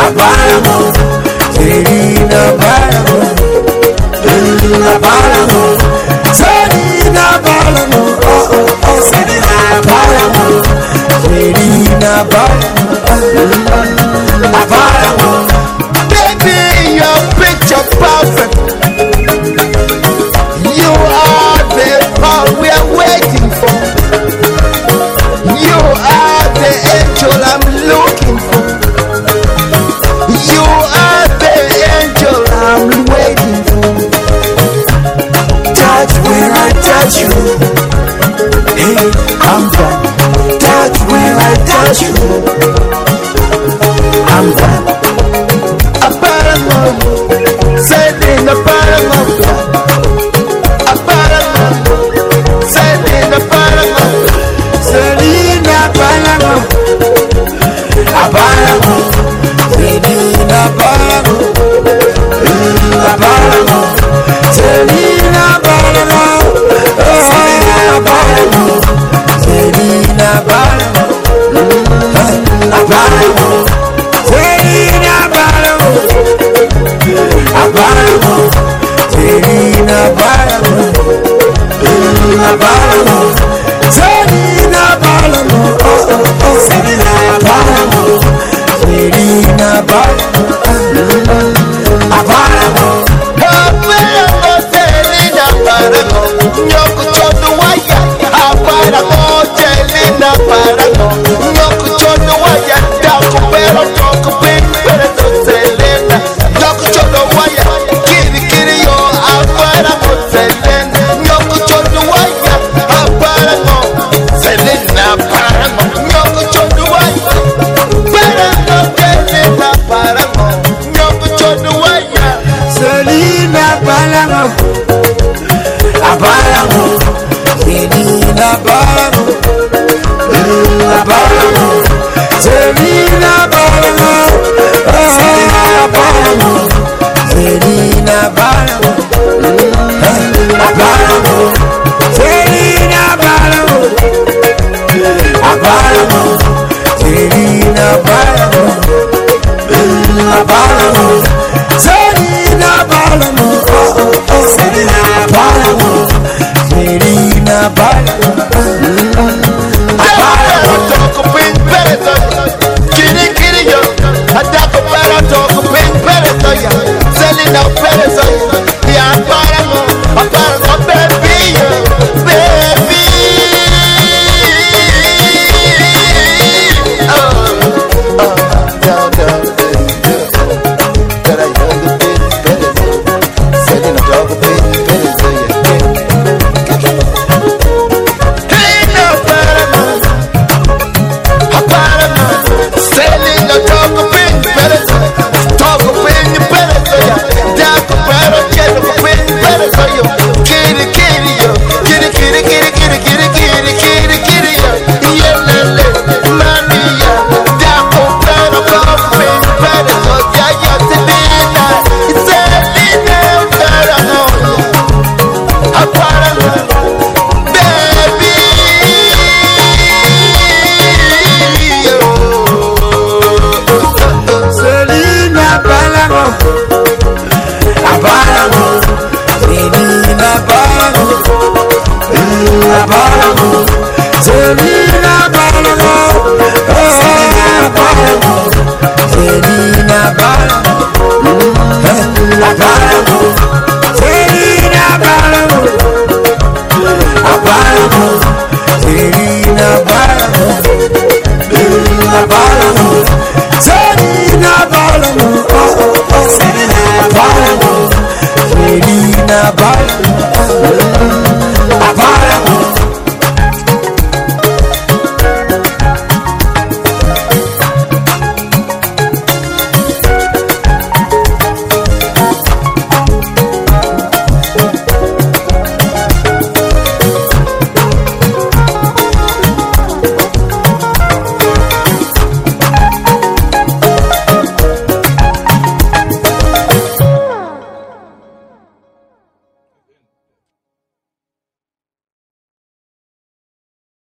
Abalamo, Selena Balamo, Abalamo, Selena Balamo, Selena Balamo, Selena Balamo, Abalamo. Baby, your picture perfect. You are the part we are waiting for. You are the angel I'm looking for. You are the angel I'm waiting for. Touch when I touch you. Hey, I'm done. Touch when I touch you. I'm done. Abalamo, Selena Balamo, Abalamo, Selena Balamo, Selena Balamo, Abalamo, Selena Balamo, Abalamo, Selena Balamo, Selena Balamo, Selena Balamo, Abalamo, Selena Balamo, Abalamo, Selena Balamo, Abalamo, Selena Balamo, Selena Balamo, Selena Balamo, Abalamo, Abalamo, Selena Balamo, Nyoko chodo waya, Abalamo, Selena Balamo, Nyoko chodo waya, Dako pero Nyoko pero Selena, Nyoko chodo waya, Kiri yo, Abalamo, Selena, Nyoko chodo waya, Abalamo, Selena Balamo, Nyoko chodo waya, Balamo, Selena Balamo, Nyoko chodo waya, Selena Balamo, Abalamo, Selena Balamo, Abalamo, Selena Balamo, Abalamo, Selena Balamo, Abalamo, Selena Balamo, Abalamo, Selena Balamo, Abalamo.